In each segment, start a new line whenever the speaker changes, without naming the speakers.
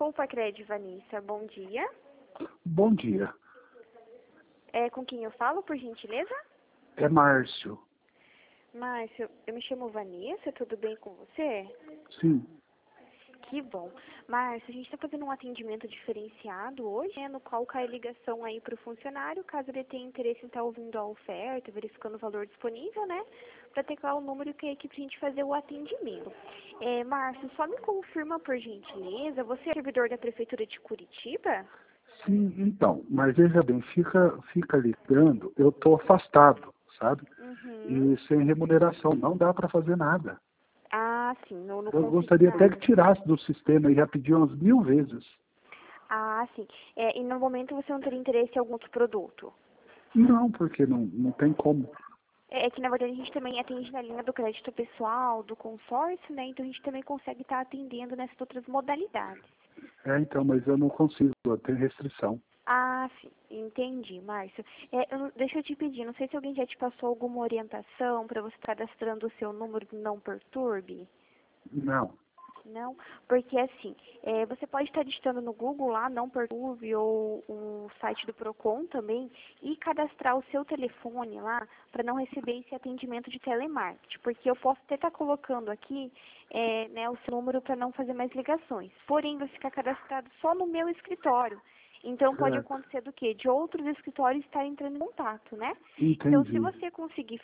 Compacred, Vanessa, bom dia.
Bom dia.
Com quem eu falo, por gentileza?
É Márcio.
Márcio, eu me chamo Vanessa, tudo bem com você?
Sim.
Que bom. Márcio, a gente está fazendo um atendimento diferenciado hoje, no qual cai ligação aí para o funcionário, caso ele tenha interesse em estar ouvindo a oferta, verificando o valor disponível, né? Para ter lá o número que é aqui para a gente fazer o atendimento. Márcio, só me confirma, por gentileza, você é servidor da Prefeitura de Curitiba?
Sim, então, mas veja bem, fica ligando, eu estou afastado, sabe?
Uhum.
E sem remuneração, não dá para fazer nada.
Ah, sim, não
Eu gostaria até que
concessionário.
tirasse do sistema e já pedi umas 1000 vezes.
Ah, sim. E no momento você não teria interesse em algum outro produto?
Não, porque não tem como.
É que, na verdade, a gente também atende na linha do crédito pessoal, do consórcio, né? Então, a gente também consegue estar atendendo nessas outras modalidades.
Então, mas eu não consigo, eu tenho restrição.
Ah, sim. Entendi, Márcio. Deixa eu te pedir, não sei se alguém já te passou alguma orientação para você estar cadastrando o seu número do Não Perturbe.
Não.
Não, porque assim, você pode estar digitando no Google lá, Não Perturbe, ou o site do Procon também, e cadastrar o seu telefone lá para não receber esse atendimento de telemarketing, porque eu posso até estar colocando aqui né, o seu número para não fazer mais ligações, porém vai ficar cadastrado só no meu escritório. Então pode
Certo.
acontecer do quê? De outros escritórios estarem entrando em contato, né? Então se
Entendi.
você conseguir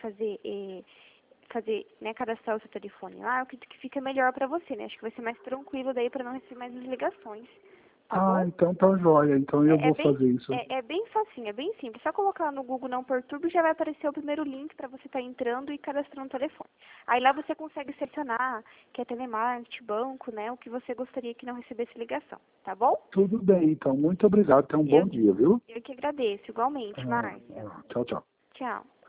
né, cadastrar o seu telefone lá, eu acredito que fica melhor para você, né? Acho que vai ser mais tranquilo daí para não receber mais ligações, tá bom?
Então tá jóia, então eu vou fazer isso.
É bem facinho, é bem simples. Só colocar no Google Não Perturbe já vai aparecer o primeiro link para você estar entrando e cadastrando o telefone. Aí lá você consegue selecionar que é telemarketing, banco, né? O que você gostaria que não recebesse ligação, tá bom?
Tudo bem, então. Muito obrigado. Tenha um bom dia, viu?
Eu que agradeço, igualmente, Márcia.
Tchau, tchau.
Tchau.